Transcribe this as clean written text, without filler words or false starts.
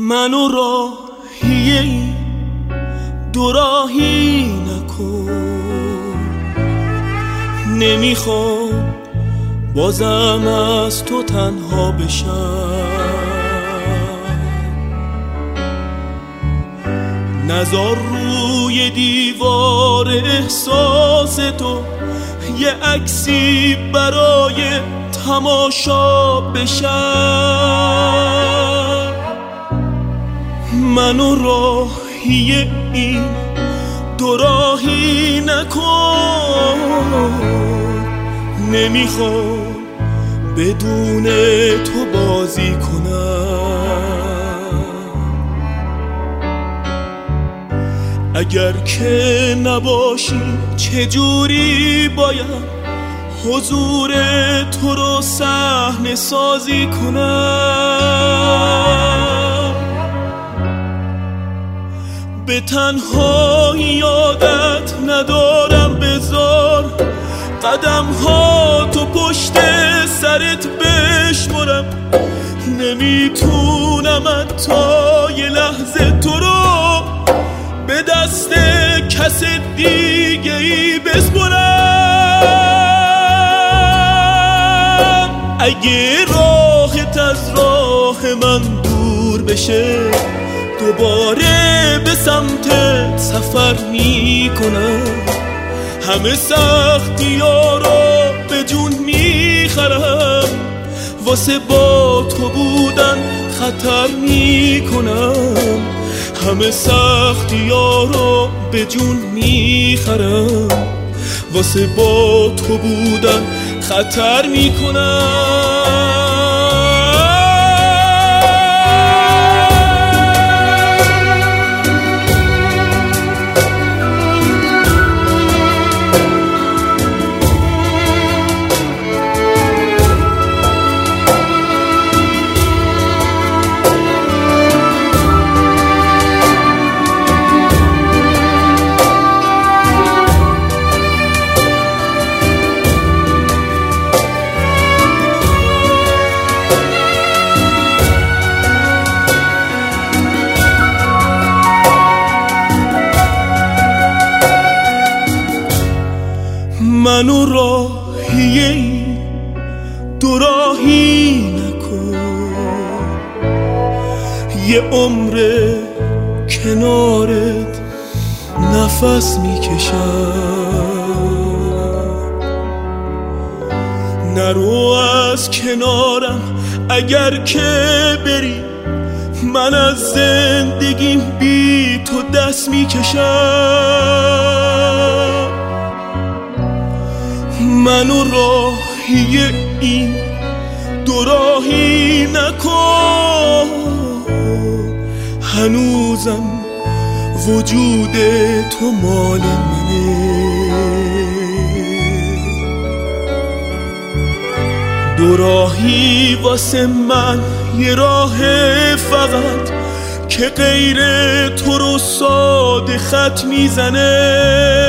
منو راهی دو راهی نکن، نمیخوام بازم از تو تنها بشم. نذار روی دیوار احساس تو یه عکسی برای تماشا بشم. منو راهی این دو راهی نکن، نمیخوام بدون تو بازی کنم. اگر که نباشی چجوری باید حضور تو رو صحنه سازی کنم؟ به تنهایی یادت ندارم، بذار قدم ها تو پشت سرت بشمرم. نمیتونم حتی یه لحظه تو رو به دست کس دیگه ای بسپرم. اگه راهت از راه من دور بشه، دوباره به سمتت سفر میکنم. همه سختی ها رو به جون میخرم، واسه با تو بودن خطر میکنم. همه سختی ها رو به جون میخرم، واسه با تو بودن خطر میکنم. منو راهی دو راهی نکن، یه عمر کنارت نفس میکشم. نرو از کنارم، اگر که بری من از زندگیم بی تو دست میکشم. منو راهی این دو راهی نکن، هنوزم وجود تو مال منه. دو راهی واسه من یه راه فقط که غیر تو رو ساده خط میزنه.